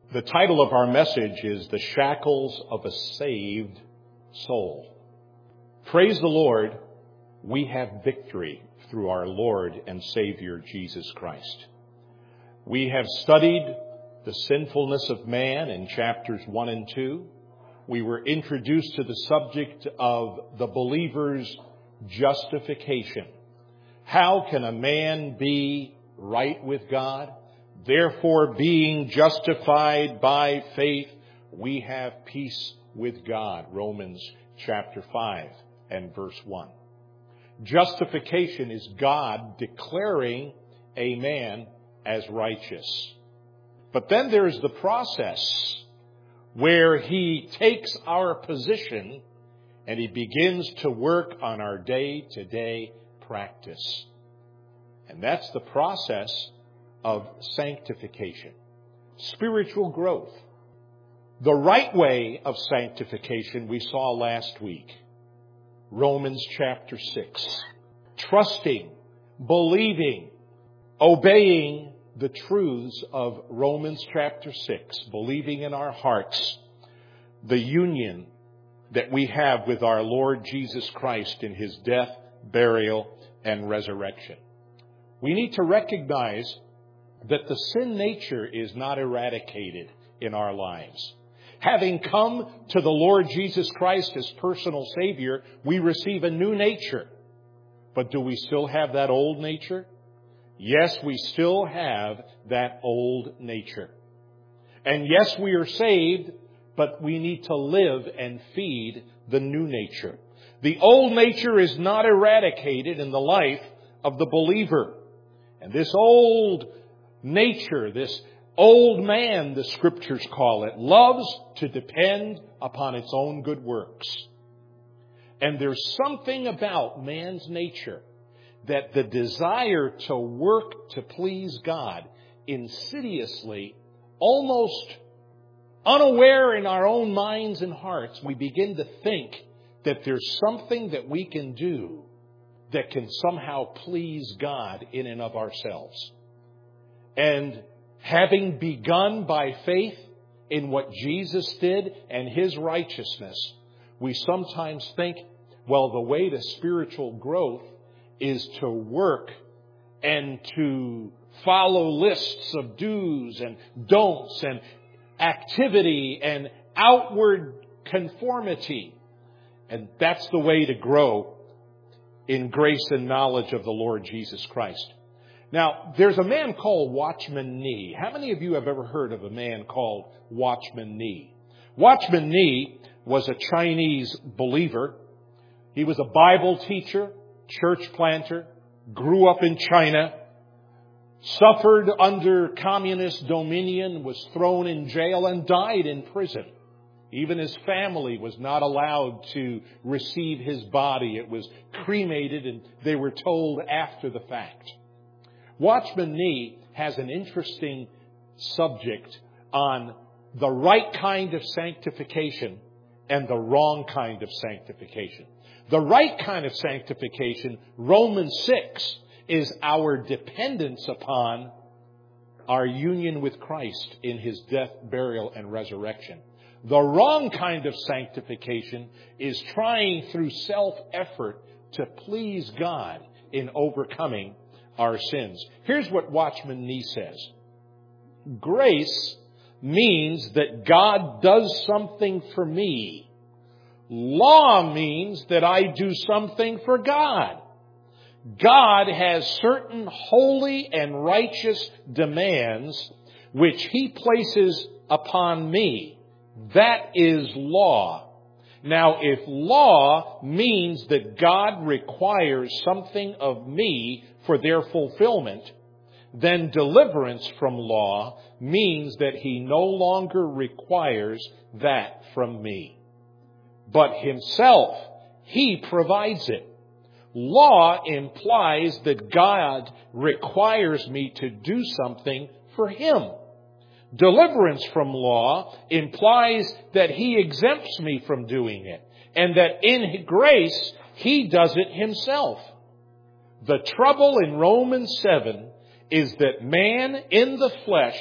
The title of our message is The Shackles of a Saved Soul. Praise the Lord, we have victory through our Lord and Savior Jesus Christ. We have studied the sinfulness of man in chapters 1 and 2. We were introduced to the subject of the believer's justification. How can a man be right with God? Therefore, being justified by faith, we have peace with God. Romans chapter 5 and verse 1. Justification is God declaring a man as righteous. But then there's the process where He takes our position and He begins to work on our day-to-day practice. And that's the process of sanctification, spiritual growth. The right way of sanctification we saw last week. Romans chapter 6. Trusting, believing, obeying the truths of Romans chapter 6. Believing in our hearts the union that we have with our Lord Jesus Christ in His death, burial, and resurrection. We need to recognize that the sin nature is not eradicated in our lives. Having come to the Lord Jesus Christ as personal Savior, we receive a new nature. But do we still have that old nature? Yes, we still have that old nature. And yes, we are saved, but we need to live and feed the new nature. The old nature is not eradicated in the life of the believer. And this old nature, this old man, the Scriptures call it, loves to depend upon its own good works. And there's something about man's nature that the desire to work to please God insidiously, almost unaware in our own minds and hearts, we begin to think that there's something that we can do that can somehow please God in and of ourselves. And having begun by faith in what Jesus did and His righteousness, we sometimes think, well, the way to spiritual growth is to work and to follow lists of do's and don'ts and activity and outward conformity. And that's the way to grow in grace and knowledge of the Lord Jesus Christ. Now, there's a man called Watchman Nee. How many of you have ever heard of a man called Watchman Nee? Watchman Nee was a Chinese believer. He was a Bible teacher, church planter, grew up in China, suffered under communist dominion, was thrown in jail, and died in prison. Even his family was not allowed to receive his body. It was cremated, and they were told after the fact. Watchman Nee has an interesting subject on the right kind of sanctification and the wrong kind of sanctification. The right kind of sanctification, Romans 6, is our dependence upon our union with Christ in His death, burial, and resurrection. The wrong kind of sanctification is trying through self-effort to please God in overcoming our sins. Here's what Watchman Nee says. Grace means that God does something for me. Law means that I do something for God. God has certain holy and righteous demands which He places upon me. That is law. Now, if law means that God requires something of me for their fulfillment, then deliverance from law means that He no longer requires that from me. But Himself, He provides it. Law implies that God requires me to do something for Him. Deliverance from law implies that He exempts me from doing it, and that in grace He does it Himself. The trouble in Romans 7 is that man in the flesh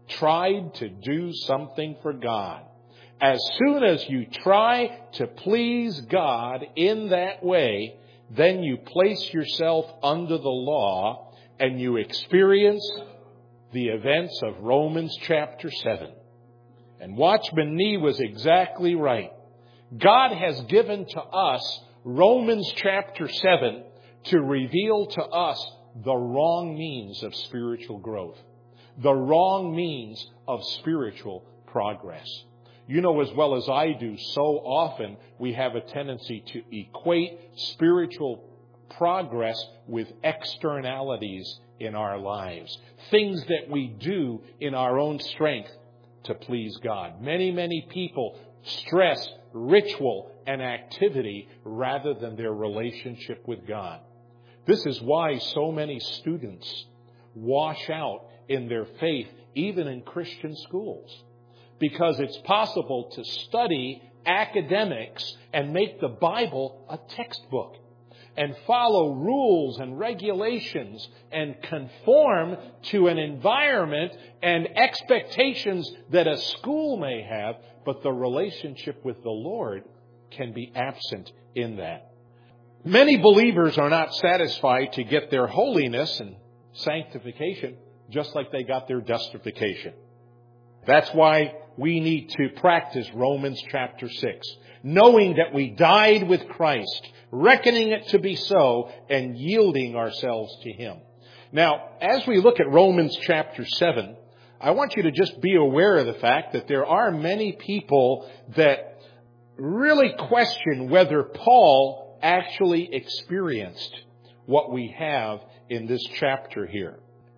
tried to do something for God. As soon as you try to please God in that way, then you place yourself under the law and you experience the events of Romans chapter 7. And Watchman Nee was exactly right. God has given to us Romans chapter 7 to reveal to us the wrong means of spiritual growth, the wrong means of spiritual progress. You know as well as I do, so often we have a tendency to equate spiritual progress with externalities in our lives, things that we do in our own strength to please God. Many people stress ritual and activity rather than their relationship with God. This is why so many students wash out in their faith, even in Christian schools. Because it's possible to study academics and make the Bible a textbook and follow rules and regulations and conform to an environment and expectations that a school may have, but the relationship with the Lord can be absent in that. Many believers are not satisfied to get their holiness and sanctification just like they got their justification. That's why we need to practice Romans chapter 6, knowing that we died with Christ, reckoning it to be so, and yielding ourselves to Him. Now, as we look at Romans chapter 7, I want you to just be aware of the fact that there are many people that really question whether Paul actually experienced what we have in this chapter here.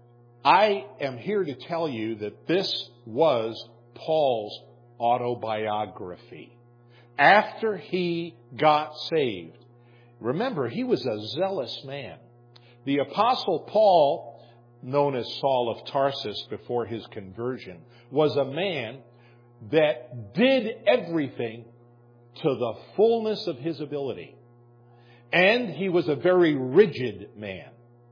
I am here to tell you that this was Paul's autobiography. After he got saved, remember, he was a zealous man. The Apostle Paul, known as Saul of Tarsus before his conversion, was a man that did everything to the fullness of his ability. And he was a very rigid man,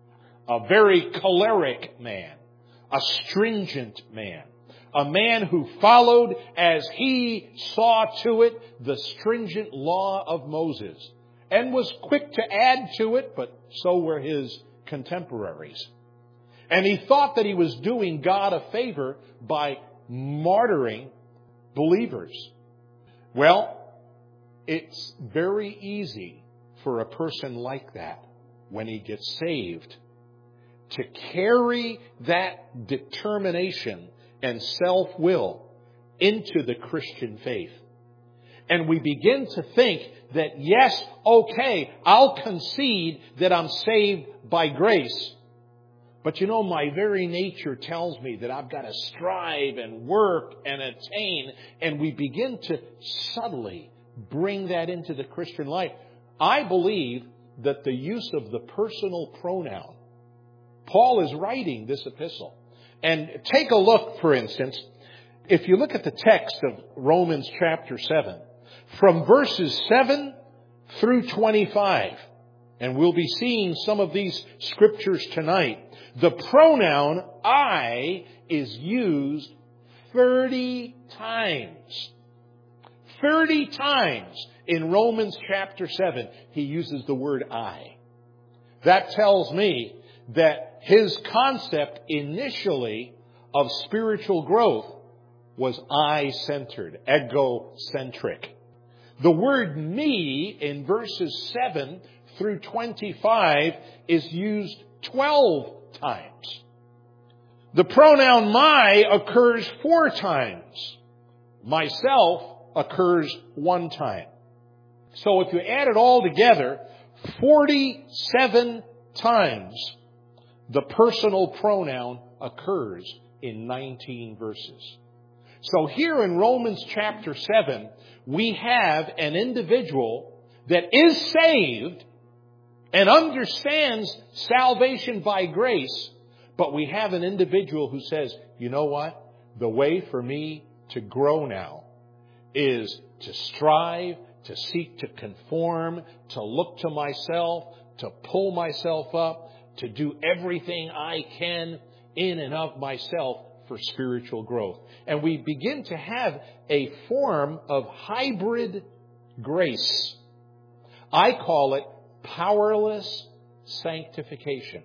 a very choleric man, a stringent man, a man who followed, as he saw to it, the stringent law of Moses, and was quick to add to it, but so were his contemporaries. And he thought that he was doing God a favor by martyring believers. Well, it's very easy for a person like that, when he gets saved, to carry that determination and self-will into the Christian faith. And we begin to think that, yes, okay, I'll concede that I'm saved by grace. But you know, my very nature tells me that I've got to strive and work and attain. And we begin to subtly bring that into the Christian life. I believe that the use of the personal pronoun, Paul is writing this epistle. And take a look, for instance, if you look at the text of Romans chapter 7, from verses 7 through 25, and we'll be seeing some of these scriptures tonight, the pronoun I is used 30 times. 30 times in Romans chapter 7, he uses the word I. That tells me that his concept initially of spiritual growth was I-centered, egocentric. The word me in verses 7 through 25 is used 12 times. The pronoun my occurs 4 times. Myself occurs 1 time. So if you add it all together, 47 times the personal pronoun occurs in 19 verses. So here in Romans chapter 7, we have an individual that is saved and understands salvation by grace, but we have an individual who says, you know what? The way for me to grow now is to strive, to seek to conform, to look to myself, to pull myself up, to do everything I can in and of myself for spiritual growth. And we begin to have a form of hybrid grace. I call it powerless sanctification.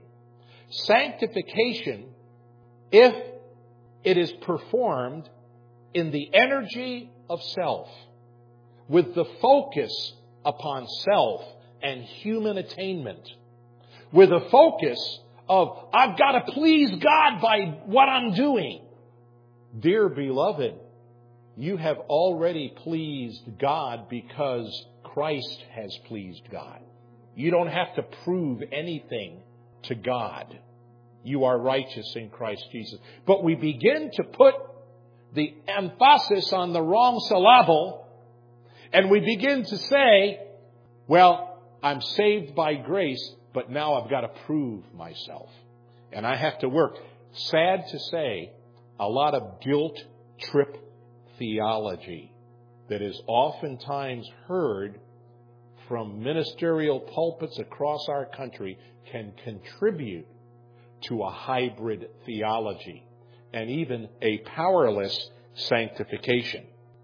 Sanctification, if it is performed in the energy of self, with the focus upon self and human attainment, with a focus of, I've got to please God by what I'm doing. Dear beloved, you have already pleased God because Christ has pleased God. You don't have to prove anything to God. You are righteous in Christ Jesus. But we begin to put the emphasis on the wrong syllable, and we begin to say, well, I'm saved by grace, but now I've got to prove myself. And I have to work. Sad to say, a lot of guilt trip theology that is oftentimes heard from ministerial pulpits across our country can contribute to a hybrid theology and even a powerless sanctification.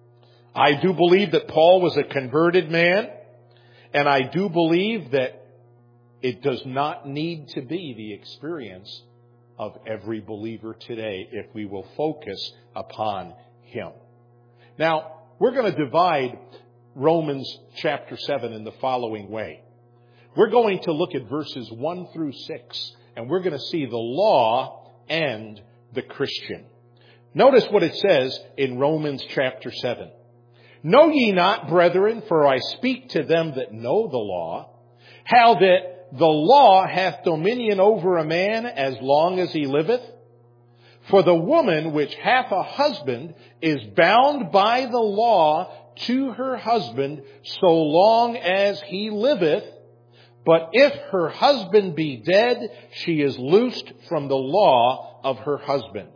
I do believe that Paul was a converted man, and I do believe that it does not need to be the experience of every believer today if we will focus upon him. Now, we're going to divide Romans chapter 7 in the following way. We're going to look at verses 1 through 6, and we're going to see the law and the Christian. Notice what it says in Romans chapter 7. Know ye not, brethren, for I speak to them that know the law, how that the law hath dominion over a man as long as he liveth? For the woman which hath a husband is bound by the law to her husband so long as he liveth. But if her husband be dead, she is loosed from the law of her husband.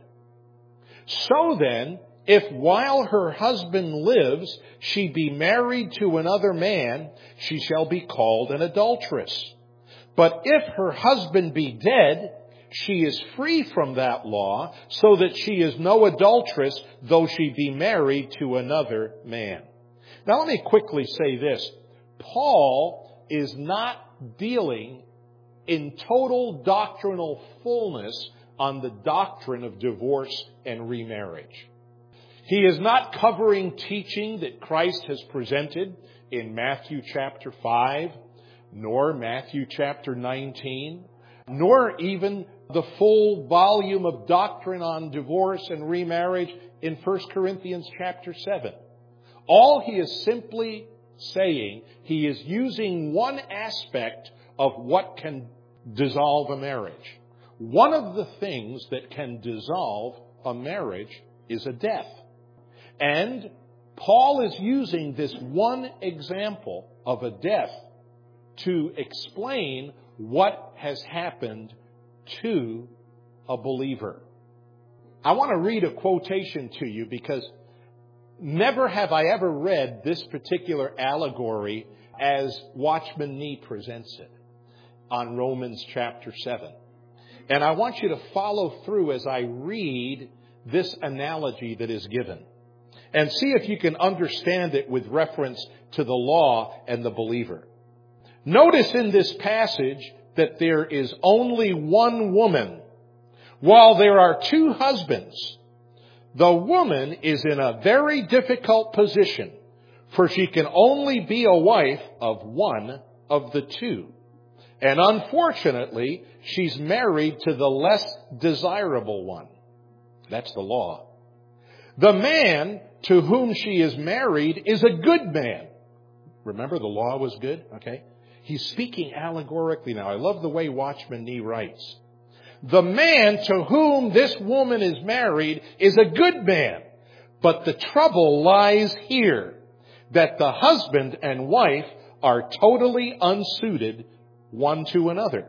So then, if while her husband lives, she be married to another man, she shall be called an adulteress. But if her husband be dead, she is free from that law, so that she is no adulteress, though she be married to another man. Now let me quickly say this. Paul is not dealing in total doctrinal fullness on the doctrine of divorce and remarriage. He is not covering teaching that Christ has presented in Matthew chapter 5, nor Matthew chapter 19, nor even the full volume of doctrine on divorce and remarriage in 1 Corinthians chapter 7. All he is simply saying, he is using one aspect of what can dissolve a marriage. One of the things that can dissolve a marriage is a death. And Paul is using this one example of a death to explain what has happened to a believer. I want to read a quotation to you because never have I ever read this particular allegory as Watchman Nee presents it on Romans chapter 7. And I want you to follow through as I read this analogy that is given and see if you can understand it with reference to the law and the believer. Notice in this passage that there is only one woman, while there are two husbands. The woman is in a very difficult position, for she can only be a wife of one of the two. And unfortunately, she's married to the less desirable one. That's the law. The man to whom she is married is a good man. Remember, the law was good? Okay. He's speaking allegorically now. I love the way Watchman Nee writes. The man to whom this woman is married is a good man. But the trouble lies here, that the husband and wife are totally unsuited one to another.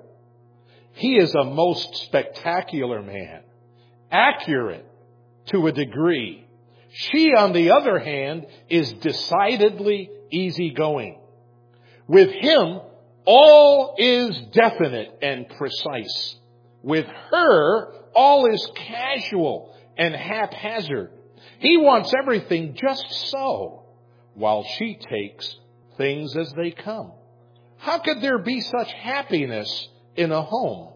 He is a most spectacular man, accurate to a degree. She, on the other hand, is decidedly easygoing. With him, all is definite and precise. With her, all is casual and haphazard. He wants everything just so, while she takes things as they come. How could there be such happiness in a home?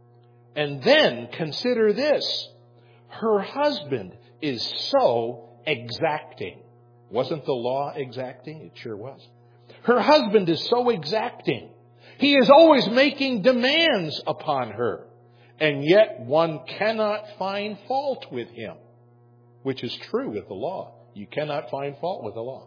And then consider this. Her husband is so exacting. Wasn't the law exacting? It sure was. Her husband is so exacting. He is always making demands upon her. And yet one cannot find fault with him, which is true with the law. You cannot find fault with the law.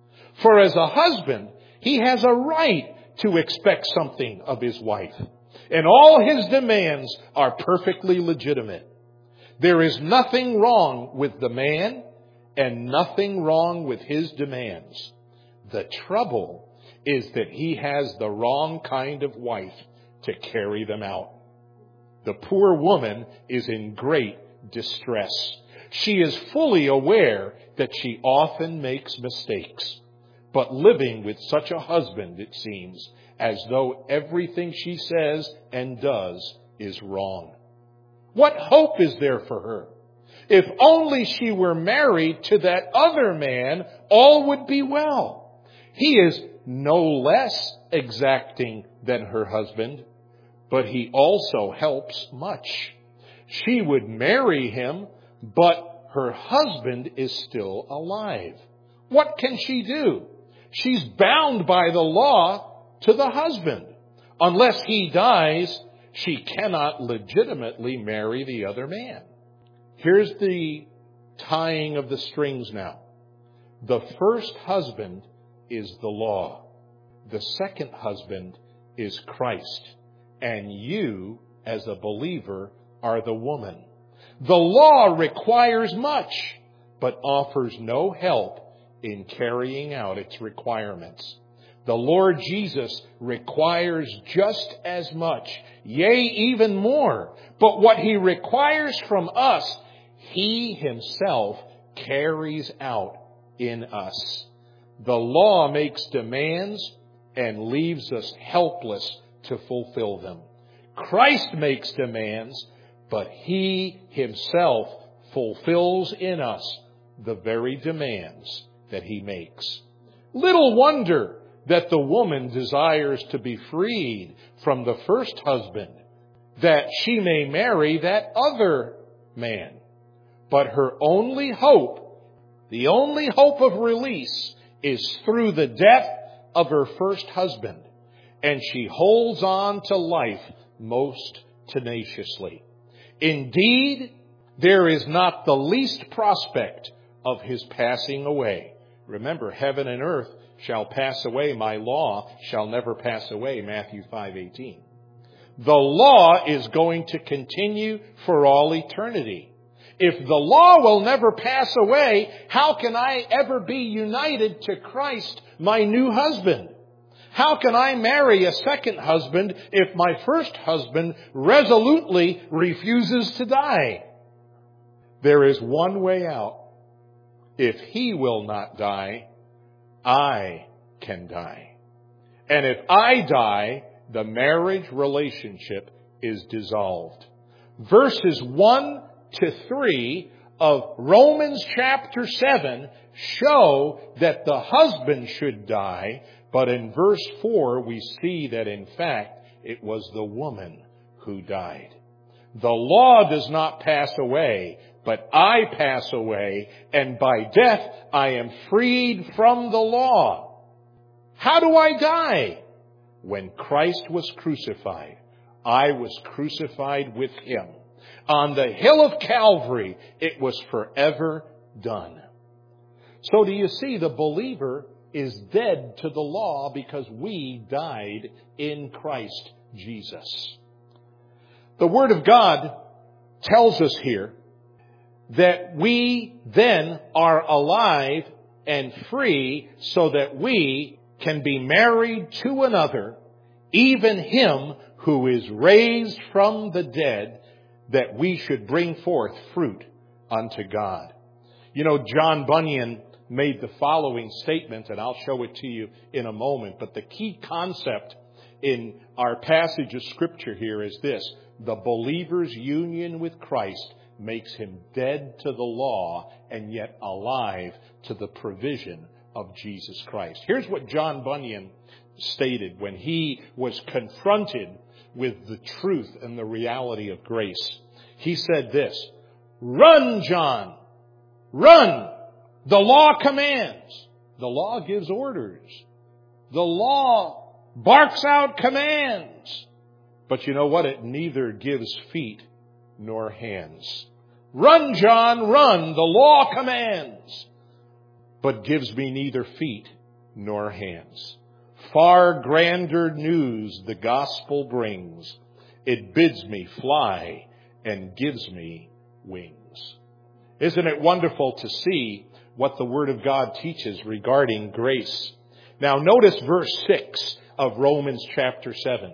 For as a husband, he has a right to expect something of his wife. And all his demands are perfectly legitimate. There is nothing wrong with the man and nothing wrong with his demands. The trouble is that he has the wrong kind of wife to carry them out. The poor woman is in great distress. She is fully aware that she often makes mistakes. But living with such a husband, it seems, as though everything she says and does is wrong. What hope is there for her? If only she were married to that other man, all would be well. He is no less exacting than her husband, but he also helps much. She would marry him, but her husband is still alive. What can she do? She's bound by the law to the husband. Unless he dies, she cannot legitimately marry the other man. Here's the tying of the strings now. The first husband is the law. The second husband is Christ. And you, as a believer, are the woman. The law requires much, but offers no help in carrying out its requirements. The Lord Jesus requires just as much, yea, even more. But what he requires from us, he himself carries out in us. The law makes demands and leaves us helpless to fulfill them. Christ makes demands, but he himself fulfills in us the very demands that he makes. Little wonder that the woman desires to be freed from the first husband, that she may marry that other man. But her only hope, the only hope of release, is through the death of her first husband. And she holds on to life most tenaciously. Indeed, there is not the least prospect of his passing away. Remember, heaven and earth shall pass away. My law shall never pass away. Matthew 5:18. The law is going to continue for all eternity. If the law will never pass away, how can I ever be united to Christ, my new husband? How can I marry a second husband if my first husband resolutely refuses to die? There is one way out. If he will not die, I can die. And if I die, the marriage relationship is dissolved. Verses 1 to 3 of Romans chapter 7 show that the husband should die, but in verse 4 we see that in fact it was the woman who died. The law does not pass away, but I pass away, and by death I am freed from the law. How do I die? When Christ was crucified, I was crucified with him. On the hill of Calvary, it was forever done. So do you see, the believer is dead to the law because we died in Christ Jesus. The Word of God tells us here that we then are alive and free so that we can be married to another, even him who is raised from the dead, that we should bring forth fruit unto God. You know, John Bunyan made the following statement, and I'll show it to you in a moment, but the key concept in our passage of Scripture here is this: the believer's union with Christ makes him dead to the law and yet alive to the provision of Jesus Christ. Here's what John Bunyan stated when he was confronted with the truth and the reality of grace. He said this, "Run, John, run! The law commands." The law gives orders. The law barks out commands. But you know what? It neither gives feet nor hands. "Run, John, run! The law commands, but gives me neither feet nor hands. Far grander news the gospel brings. It bids me fly and gives me wings." Isn't it wonderful to see what the Word of God teaches regarding grace? Now notice verse 6 of Romans chapter 7.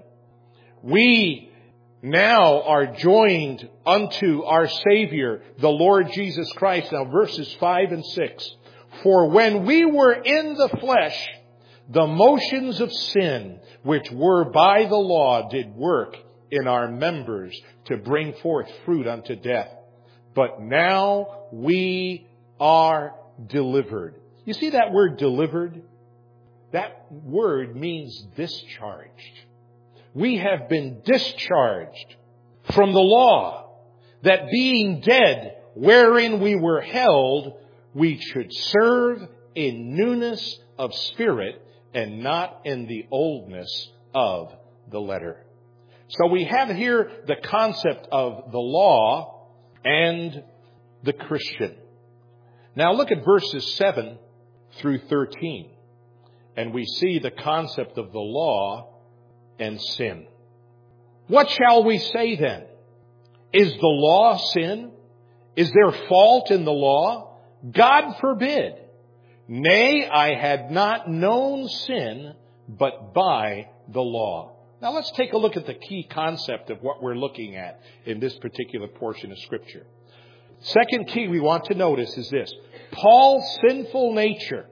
We now are joined unto our Savior, the Lord Jesus Christ. Now verses 5 and 6. "For when we were in the flesh, the motions of sin, which were by the law, did work in our members to bring forth fruit unto death. But now we are delivered." You see that word delivered? That word means discharged. We have been discharged from the law, that being dead wherein we were held, we should serve in newness of spirit and not in the oldness of the letter. So we have here the concept of the law and the Christian. Now look at verses 7 through 13. And we see the concept of the law and sin. "What shall we say then? Is the law sin? Is there fault in the law? God forbid. Nay, I had not known sin but by the law." Now let's take a look at the key concept of what we're looking at in this particular portion of Scripture. Second key we want to notice is this. Paul's sinful nature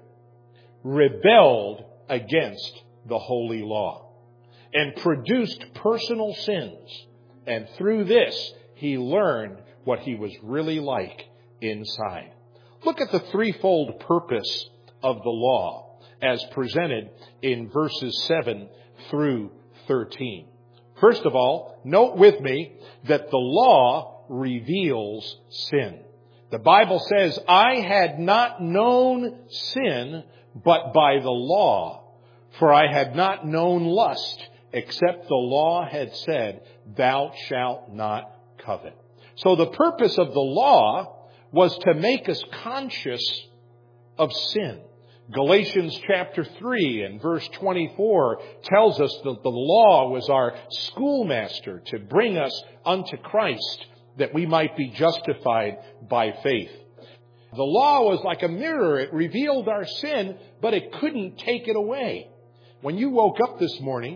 rebelled against the holy law and produced personal sins. And through this, he learned what he was really like inside. Look at the threefold purpose of the law as presented in verses 7 through 13. First of all, note with me that the law reveals sin. The Bible says, "I had not known sin but by the law, for I had not known lust, except the law had said, 'Thou shalt not covet.'" So the purpose of the law was to make us conscious of sin. Galatians chapter 3 and verse 24 tells us that the law was our schoolmaster to bring us unto Christ, that we might be justified by faith. The law was like a mirror. It revealed our sin, but it couldn't take it away. When you woke up this morning,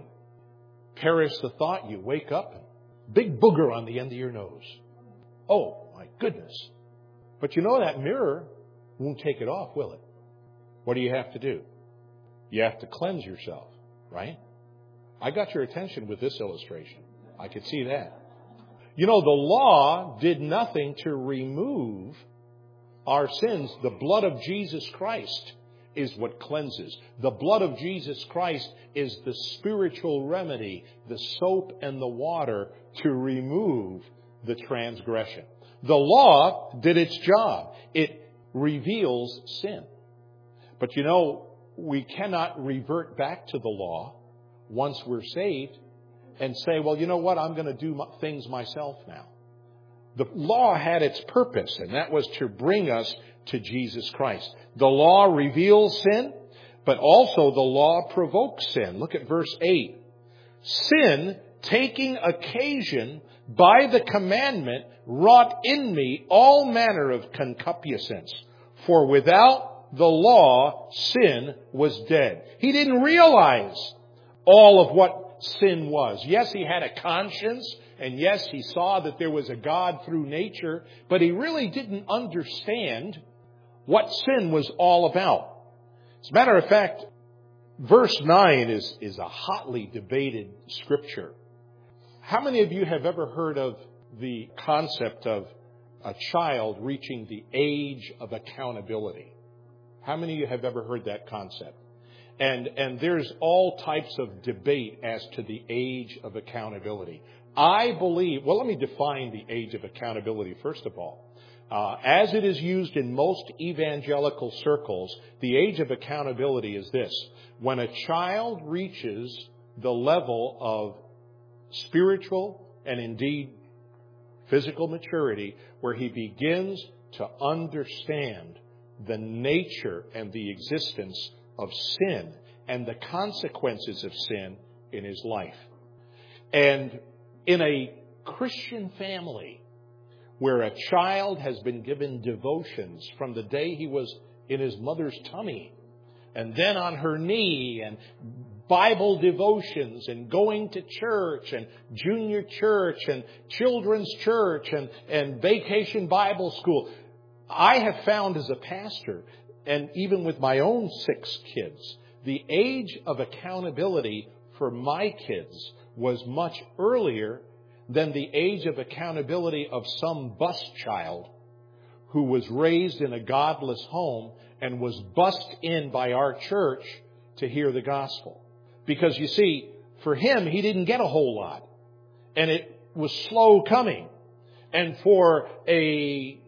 perish the thought, you wake up, big booger on the end of your nose. Oh, my goodness. But you know that mirror won't take it off, will it? What do you have to do? You have to cleanse yourself, right? I got your attention with this illustration. I could see that. You know, the law did nothing to remove our sins. The blood of Jesus Christ is what cleanses. The blood of Jesus Christ is the spiritual remedy, the soap and the water to remove the transgression. The law did its job. It reveals sin. But you know, we cannot revert back to the law once we're saved and say, well, you know what, I'm going to do things myself now. The law had its purpose, and that was to bring us to Jesus Christ. The law reveals sin, but also the law provokes sin. Look at verse 8. "Sin, taking occasion by the commandment, wrought in me all manner of concupiscence. For without the law, sin was dead." He didn't realize all of what sin was. Yes, he had a conscience, and yes, he saw that there was a God through nature, but he really didn't understand what sin was all about. As a matter of fact, verse 9 is a hotly debated scripture. How many of you have ever heard of the concept of a child reaching the age of accountability. How many of you have ever heard that concept? And there's all types of debate as to the age of accountability. I believe, well, let me define the age of accountability first of all. As it is used in most evangelical circles, the age of accountability is this: when a child reaches the level of spiritual and indeed physical maturity, where he begins to understand the nature and the existence of sin and the consequences of sin in his life. And in a Christian family where a child has been given devotions from the day he was in his mother's tummy, and then on her knee, and Bible devotions, and going to church, and junior church, and children's church, and vacation Bible school, I have found as a pastor, and even with my own 6 kids, the age of accountability for my kids was much earlier than the age of accountability of some bus child who was raised in a godless home and was bussed in by our church to hear the gospel. Because you see, for him, he didn't get a whole lot. And it was slow coming. And for a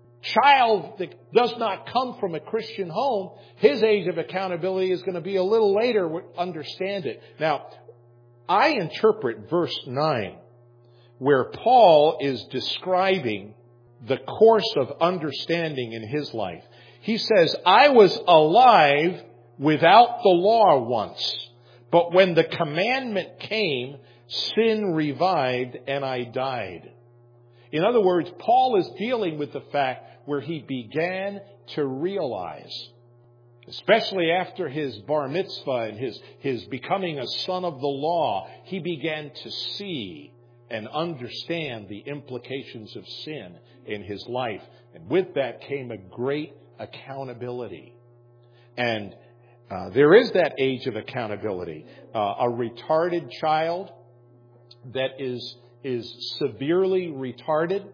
child that does not come from a Christian home, his age of accountability is going to be a little later. Understand it. Now, I interpret verse 9, where Paul is describing the course of understanding in his life. He says, I was alive without the law once, but when the commandment came, sin revived and I died. In other words, Paul is dealing with the fact where he began to realize, especially after his bar mitzvah and his becoming a son of the law, he began to see and understand the implications of sin in his life. And with that came a great accountability. And there is that age of accountability. A retarded child that is severely retarded,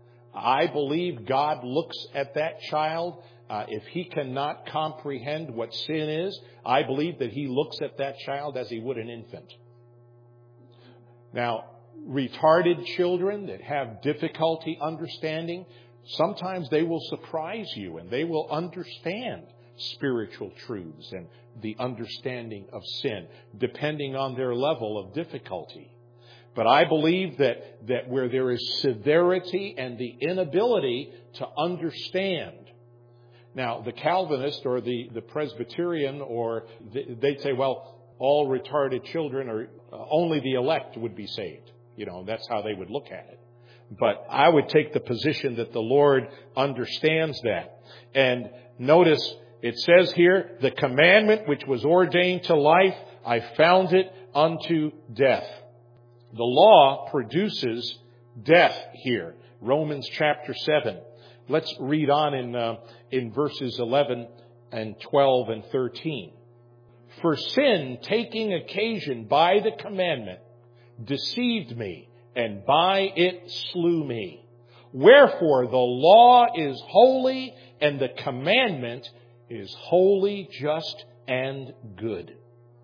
I believe God looks at that child. If he cannot comprehend what sin is, I believe that he looks at that child as he would an infant. Now, retarded children that have difficulty understanding, sometimes they will surprise you and they will understand spiritual truths and the understanding of sin, depending on their level of difficulty. But I believe that where there is severity and the inability to understand. Now, the Calvinist or the Presbyterian, or they'd say, well, all retarded children or only the elect would be saved. You know, that's how they would look at it. But I would take the position that the Lord understands that. And notice it says here, the commandment which was ordained to life, I found it unto death. The law produces death here. Romans chapter 7. Let's read on in verses 11 and 12 and 13. For sin, taking occasion by the commandment, deceived me, and by it slew me. Wherefore the law is holy, and the commandment is holy, just, and good.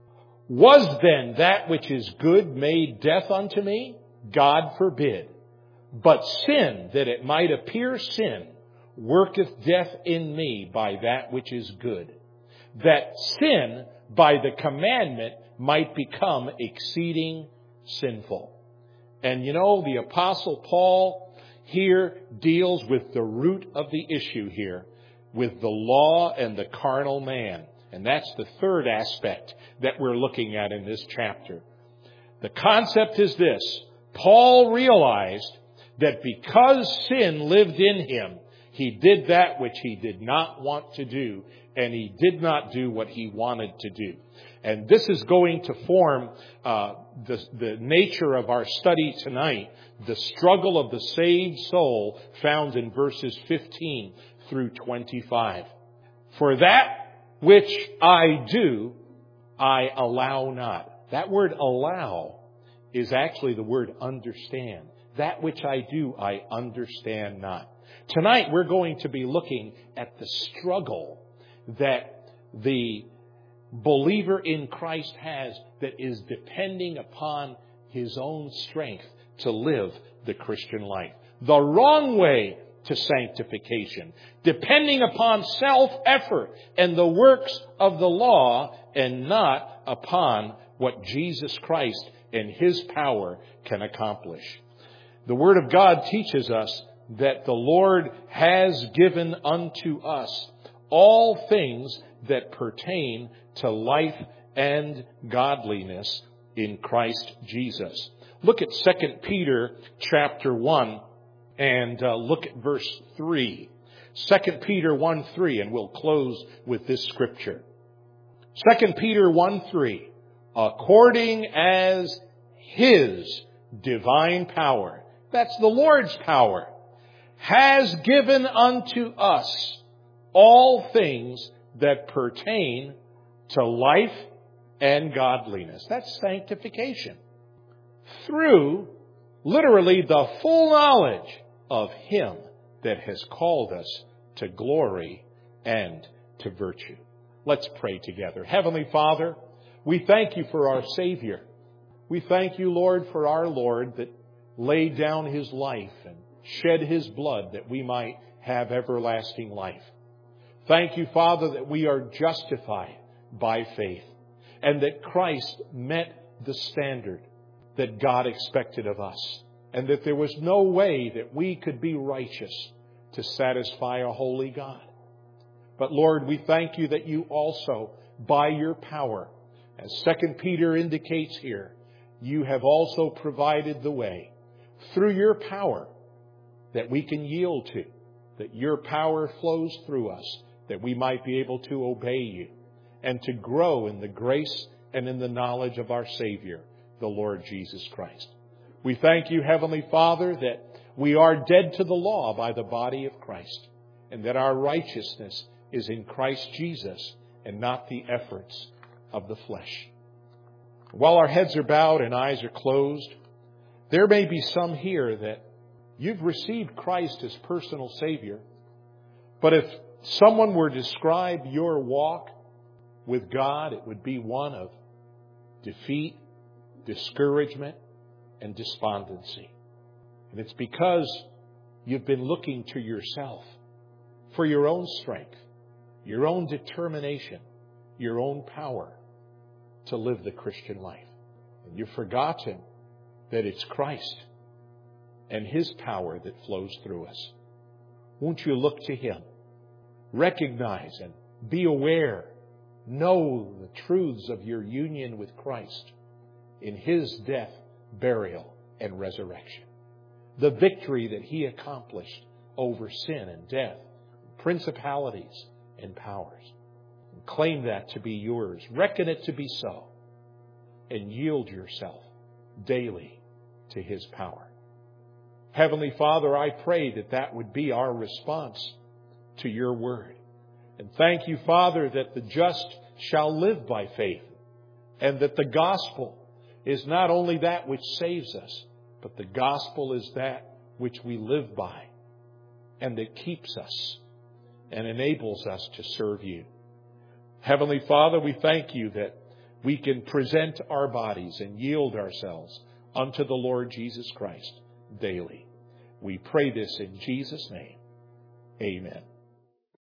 Was then that which is good made death unto me? God forbid. But sin, that it might appear sin, worketh death in me by that which is good, that sin by the commandment might become exceeding sinful. And you know, the Apostle Paul here deals with the root of the issue here, with the law and the carnal man. And that's the third aspect that we're looking at in this chapter. The concept is this: Paul realized that because sin lived in him, he did that which he did not want to do, and he did not do what he wanted to do. And this is going to form the nature of our study tonight, the struggle of the saved soul found in verses 15 through 25. For that which I do, I allow not. That word allow is actually the word understand. That which I do, I understand not. Tonight we're going to be looking at the struggle that the believer in Christ has that is depending upon his own strength to live the Christian life. The wrong way to sanctification, depending upon self-effort and the works of the law and not upon what Jesus Christ and His power can accomplish. The Word of God teaches us that the Lord has given unto us all things that pertain to life and godliness in Christ Jesus. Look at 2 Peter chapter 1 and look at verse 3. 2 Peter 1:3, and we'll close with this scripture. 2 Peter 1:3, according as His divine power, that's the Lord's power, has given unto us all things that pertain to life and godliness. That's sanctification. Through, literally, the full knowledge of Him that has called us to glory and to virtue. Let's pray together. Heavenly Father, we thank You for our Savior. We thank You, Lord, for our Lord that laid down His life and shed His blood that we might have everlasting life. Thank You, Father, that we are justified by faith and that Christ met the standard that God expected of us, and that there was no way that we could be righteous to satisfy a holy God. But Lord, we thank You that You also, by Your power, as 2 Peter indicates here, You have also provided the way through Your power that we can yield to, that Your power flows through us, that we might be able to obey You and to grow in the grace and in the knowledge of our Savior, the Lord Jesus Christ. We thank You, Heavenly Father, that we are dead to the law by the body of Christ, and that our righteousness is in Christ Jesus and not the efforts of the flesh. While our heads are bowed and eyes are closed, there may be some here that you've received Christ as personal Savior, but if someone were to describe your walk with God, it would be one of defeat, discouragement, and despondency. And it's because you've been looking to yourself for your own strength, your own determination, your own power to live the Christian life. And you've forgotten that it's Christ and His power that flows through us. Won't you look to Him? Recognize and be aware, know the truths of your union with Christ in His death, burial, and resurrection. The victory that He accomplished over sin and death, principalities and powers. And claim that to be yours. Reckon it to be so. And yield yourself daily to His power. Heavenly Father, I pray that that would be our response to Your word. And thank You, Father, that the just shall live by faith, and that the gospel is not only that which saves us, but the gospel is that which we live by, and that keeps us and enables us to serve You. Heavenly Father, we thank You that we can present our bodies and yield ourselves unto the Lord Jesus Christ daily. We pray this in Jesus' name. Amen.